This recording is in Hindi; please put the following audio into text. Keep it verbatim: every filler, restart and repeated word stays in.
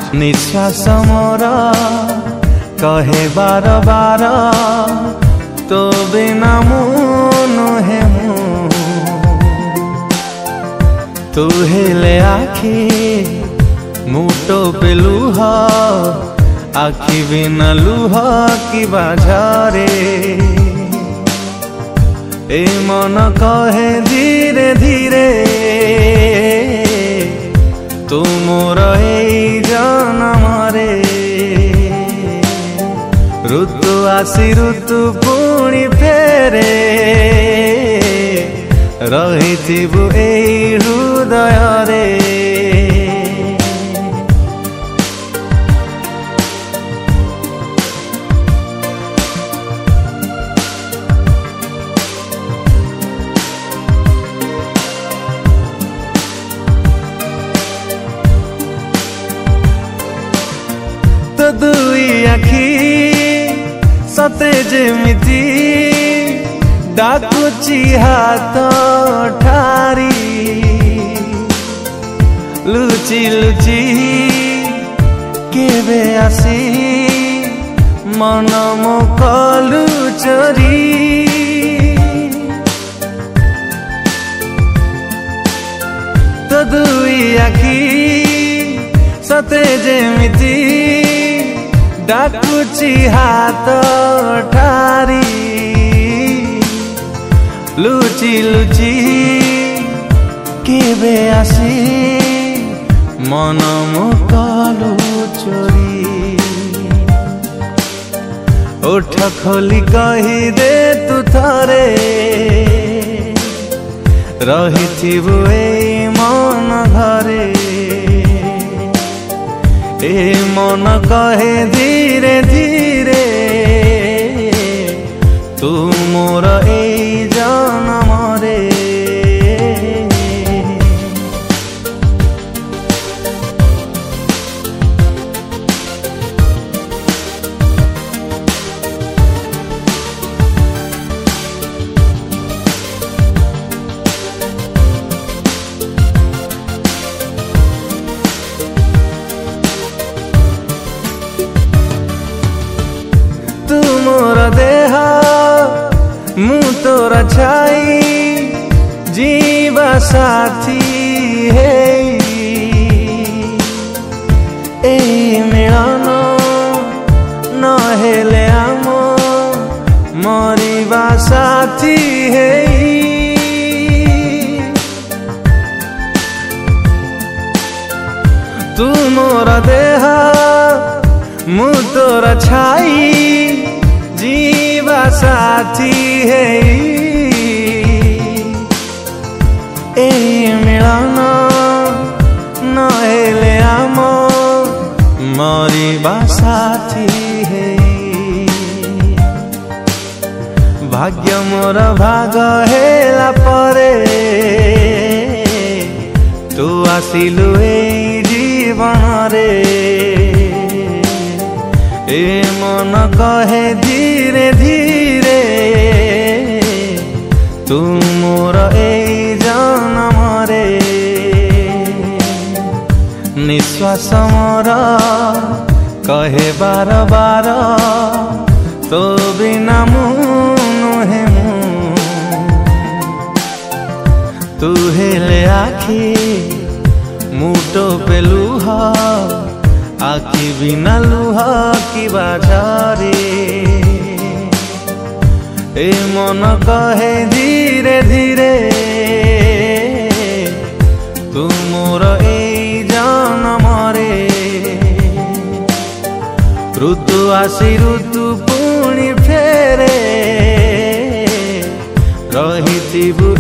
निश्वास मोर कहे बार बार तो बिना मु नुहे मु तू हेले आखि मुटो पे लुह आखि बिना लुह कि बाझरे ए मन कहे धीरे धीरे तू मोर ए जनमरे ऋतु आसी ऋतु पुणी फेरे रहिथिबु ए हृदय रे तो दुई आखि सते जेमिति डाकुची हाथ ठारी लुचि लुचि केबे आसी मन मो कलु चोरी तो दुई आखि सते जेमिति डाकुची हाथ ठारी लुचि लुचि केबे आसी मन मो कलु चोरी ओठ खोली कही दे तू थरे रहिथिबु ए मन घरे ए मन कहे धीरे धीरे तू मोर ए जनमरे तू मोर देह मु तोर छाई जीवा साथी है ए मिलन न हेले आम मरिबा साथी है तू मोर देह मु तोर छाई जीवा साथी है ए मिलन न हेले आम मरिबा साथी है भाग्य मोर भाग हेला परे तू आसिलु ए जीवन रे ए मन कहे धीरे धीरे तू मोर ए जनमरे निश्वास मोर कहे बार बार तो बिना मु नुहे मु तू हेले आखि मुटो पे लुह आखि बिना लुह कि बाझरे ए मन कहे धीरे धीरे तू मोर ए जनमरे ऋतु आसी ऋतु पुणी फेरे रहिथिबु